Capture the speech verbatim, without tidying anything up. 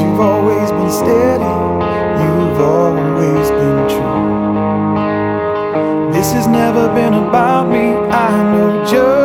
you've always been steady, you've always been true. This has never been about me, I know just